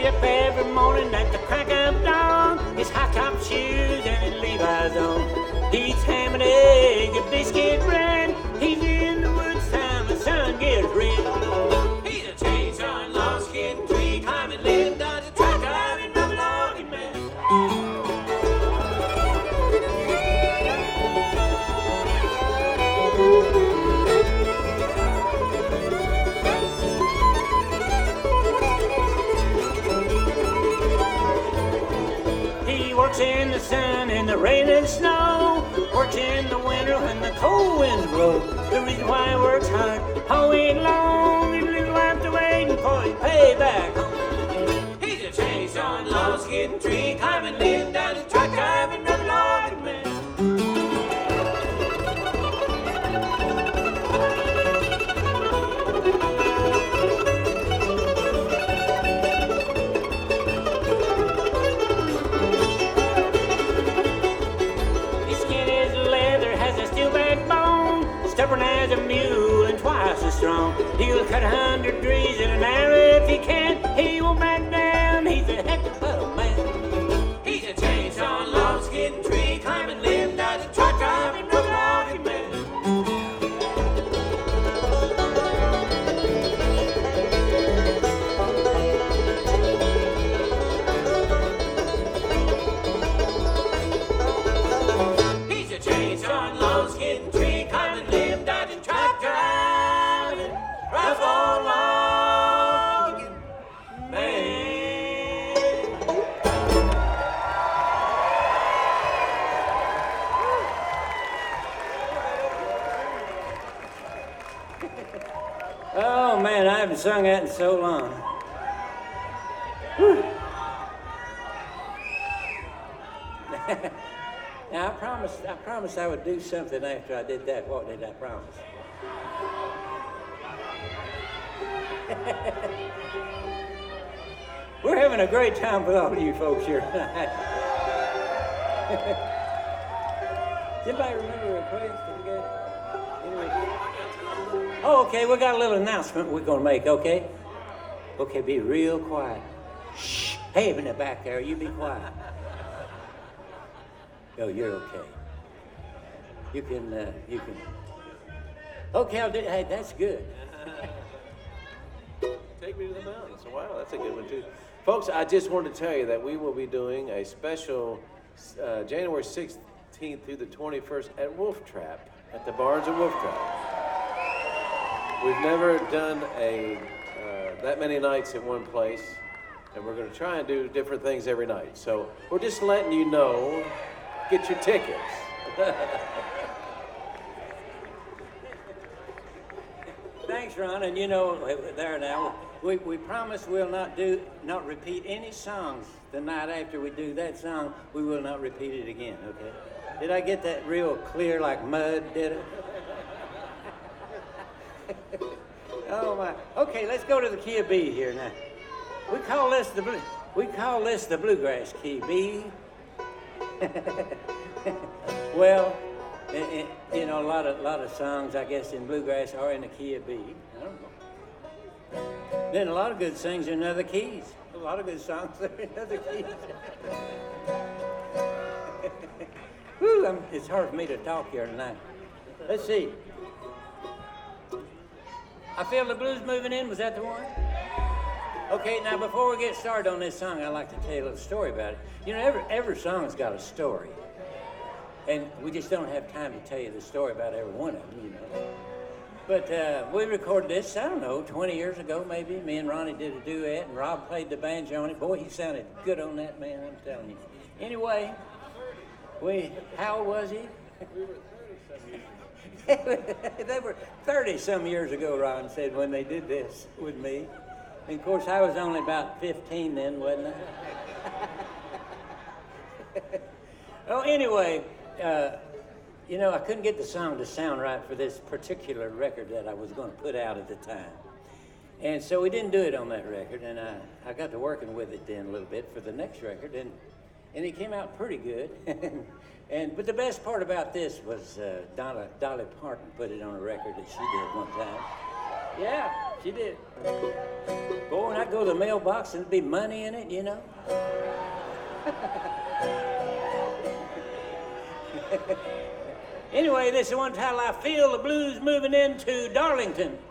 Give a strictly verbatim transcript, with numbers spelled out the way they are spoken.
Get up every morning at the crack of dawn. His high-top shoes and his Levi's on. He eats ham and egg and biscuit bread. He's in the woods time the sun gets red. He's a chainsaw and long-skin tree climbing, living Dodge a truck driving, rubber logging man. He works in the sun, in the rain and snow. Works in the winter when the cold winds blow. The reason why he works hard all week long is little after waiting for his payback home. He's a chainsaw and long-skin tree climbing, living down the truck driving, rubber logging man. Stubborn as a mule and twice as strong. He'll cut a hundred trees in an hour if he can. He won't back down, he's a heck of a man. He's a chainsaw and long-skin tree climbing, living down the truck driving, rubber logging man. He's a chainsaw and long-skin tree climbing, living down the truck driving, rubber logging man. Oh man, I haven't sung that in so long. Whew. Now I promised, I promised I would do something after I did that. What did I promise? We're having a great time with all of you folks here tonight. Does anybody remember the request? Did you get it? Anyway. Oh, okay, we got a little announcement we're gonna make, okay? Okay, be real quiet. Shh. Hey, in the back there, you be quiet. Oh, you're okay. You can, uh, you can. Okay, I'll do. Hey, that's good. Take Me to the Mountains. Wow, that's a good one too. Folks, I just wanted to tell you that we will be doing a special uh, January sixteenth through the twenty-first at Wolf Trap, at the Barns of Wolf Trap. We've never done a uh, that many nights at one place, and we're going to try and do different things every night. So we're just letting you know, get your tickets. Thanks, Ron. And you know, there now, we, we promise we'll not do, not repeat any songs the night after we do that song. We will not repeat it again, okay? Did I get that real clear like mud, did it? Oh my. Okay, let's go to the key of B here now. We call this the blue, we call this the bluegrass key, B. Well, it, it, you know, a lot of lot of songs, I guess, in bluegrass are in the key of B. I don't know. Then a lot of good things in other keys. A lot of good songs are in other keys. Whew, I'm, it's hard for me to talk here tonight. Let's see. I Feel the Blues Moving In, was that the one? Okay, now before we get started on this song, I'd like to tell you a little story about it. You know, every, every song's got a story. And we just don't have time to tell you the story about every one of them, you know. But uh, we recorded this, I don't know, twenty years ago maybe. Me and Ronnie did a duet, and Rob played the banjo on it. Boy, he sounded good on that, man, I'm telling you. Anyway, we, how old was he? We were thirty-some years They were thirty-some years ago, Ron said, when they did this with me. And of course, I was only about fifteen then, wasn't I? Oh, anyway, uh, you know, I couldn't get the song to sound right for this particular record that I was going to put out at the time. And so we didn't do it on that record, and I, I got to working with it then a little bit for the next record, and, and it came out pretty good. And but the best part about this was uh, Dolly, Dolly Parton put it on a record that she did one time. Yeah, she did. Boy, when I'd go to the mailbox and there'd be money in it, you know? Anyway, this is one title, I Feel the Blues Moving Into Darlington.